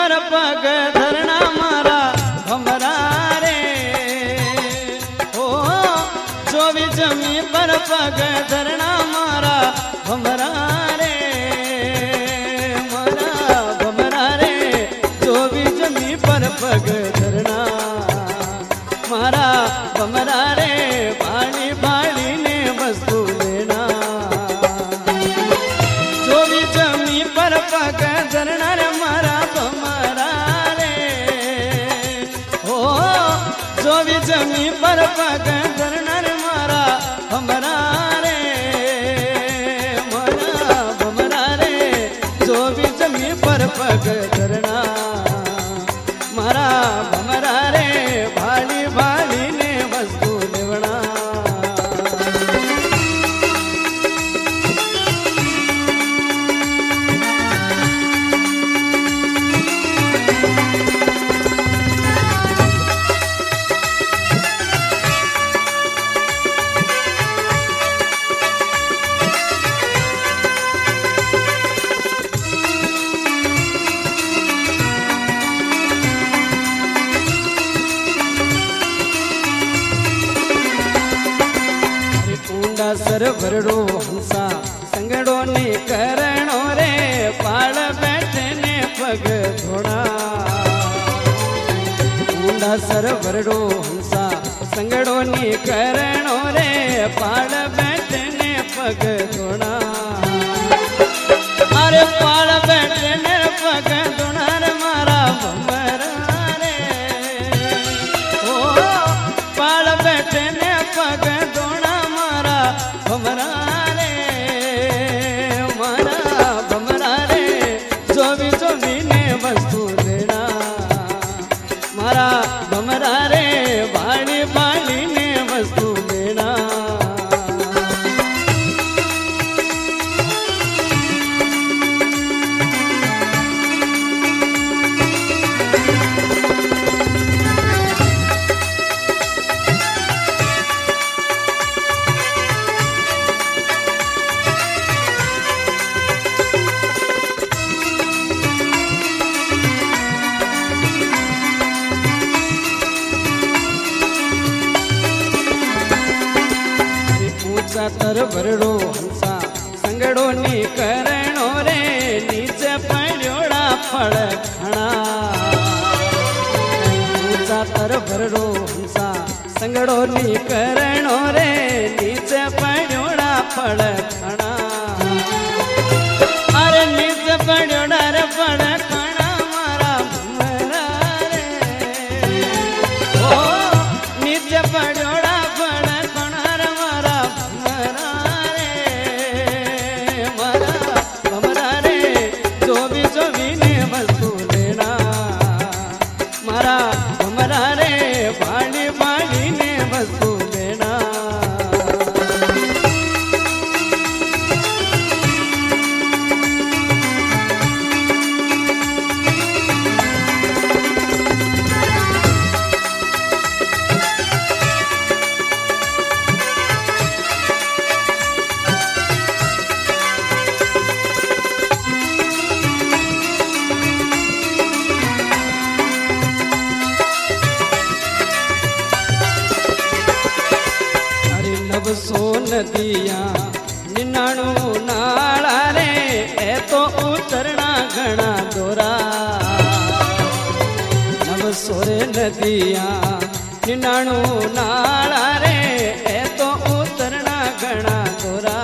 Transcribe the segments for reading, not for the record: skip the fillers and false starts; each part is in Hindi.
पर पग धरना मारा भमरा रे ओ जो भी जमी पर पग धरना मारा भमरा रे मारा भमरा रे जो भी जमी पर पग धरना मारा भमरा रे बाली बाली ने वस्तु लेना जो भी जमी पर पग धरना रे मारा भमरा रे ओ जो भी जमी पर पग धरना रे मारा भमरा रे मारा भमरा रे जो भी जमी पर पग धरना मारा भमरा रे भाली भाली ने वस्तु लेवना सर भरड़ो हंसा संगड़ो ने करणो रे पाल बैठे ने पग धोड़ा ऊंडा सर भरड़ो हंसा संगड़ो ने करणो रे पाल बैठे ने पग धोड़ा अरे पाल बैठे ने पग धोड़ा रे मारा भमरा रे ओ पाल बैठे ने पग धोड़ा भमरा रे मारा भमरा रे जो भी ने वस्तु लेना मारा भमरा रे बाली बाली ने वस्तु लेना तर भरड़ो हंसा संगड़ो नी करणो रे नीचे पड़ोड़ा फल खणा ऊंचा तर भरड़ो हंसा संगड़ो नी करणो रे नीचे पड़ोड़ा फल खणा अरे नीचे पड़ोड़ा रे फल खणा मारा भमरा रे ओ नीचे पड़ोड़ा फल खणा रे मारा ने वस्तु लेना मारा भमरा रे बाली बाली ने वस्तु लेना सो नदिया निनाणु नाला रे ए तो उतरना घना दोरा नव सोरे नदिया निनाणु नाला रे ए तो उतरना घना दोरा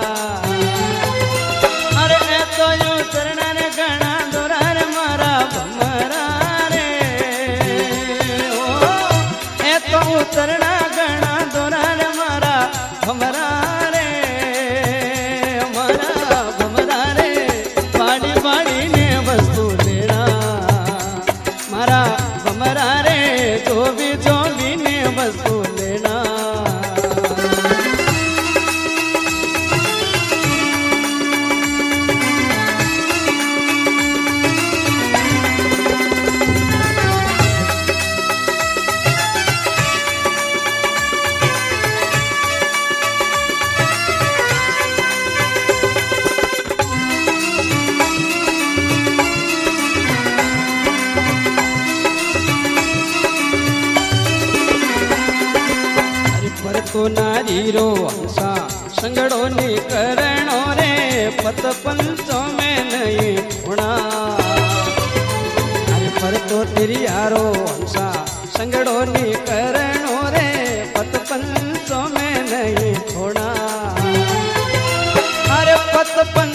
अरे ए तो उतरना रे घना दोरा रे मारा भमरा रे ओ ए तो उतरना घना दोरा रे मारा भमरा रे मारा भमरा रे बाली बाली ने वस्तु लेना मारा भमरा रे जो भी ने वस्तु लेना तो नारी रो हंसा संगड़ो नी करणो रे पत पंचो में नहीं होना अरे पर तो तेरी यारो हंसा संगड़ो नी करणो रे पत पंचो में नहीं होना अरे पत पंच